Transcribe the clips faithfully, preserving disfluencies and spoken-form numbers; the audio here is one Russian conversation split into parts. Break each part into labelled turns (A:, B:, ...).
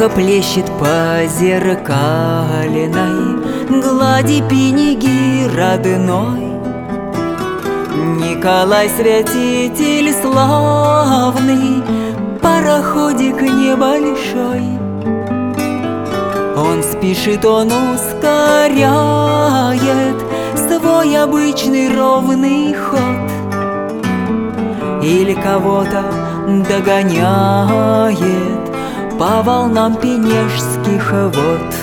A: Тихо плещет по зеркальной глади Пинеги родной Николай Святитель славный, пароходик небольшой. Он спешит, он ускоряет свой обычный ровный ход или кого-то догоняет по волнам пенежских вод.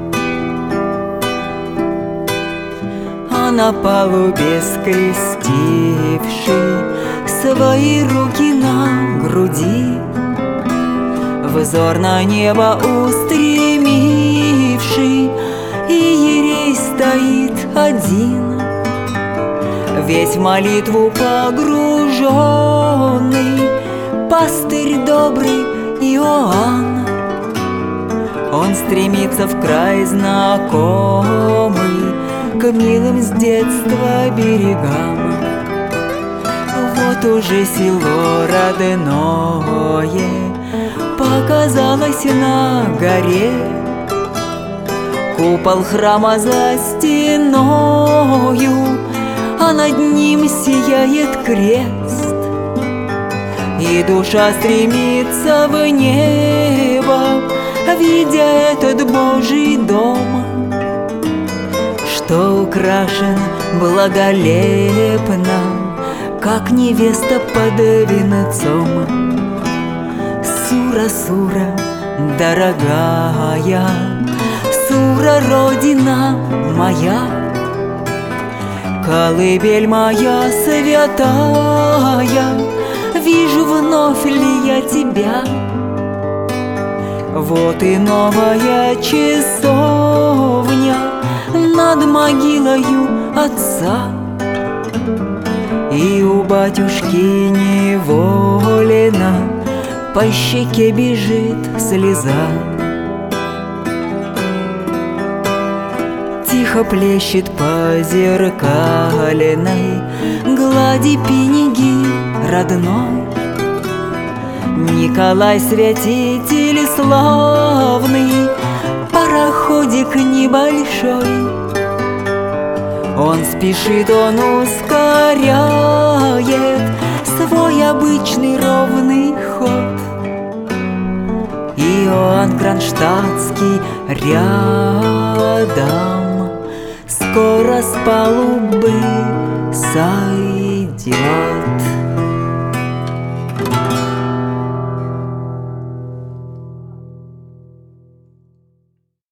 A: А на палубе скрестивший свои руки на груди, взор на небо устремивший, иерей стоит один, весь в молитву погруженный, пастырь добрый Иоанн. Он стремится в край знакомый, к милым с детства берегам. Вот уже село родное показалось на горе, купол храма за стеною, а над ним сияет крест. И душа стремится в небо, видя этот Божий дом, что украшен благолепно, как невеста под венцом. Сура, Сура, дорогая, Сура, родина моя, колыбель моя святая, вижу вновь ли я тебя. Вот и новая часовня над могилою отца, и у батюшки неволено по щеке бежит слеза. Тихо плещет по зеркальной глади Пинеги родной Николай Святитель славный, пароходик небольшой. Он спешит, он ускоряет свой обычный ровный ход. Иоанн Кронштадтский рядом скоро с палубы сойдет.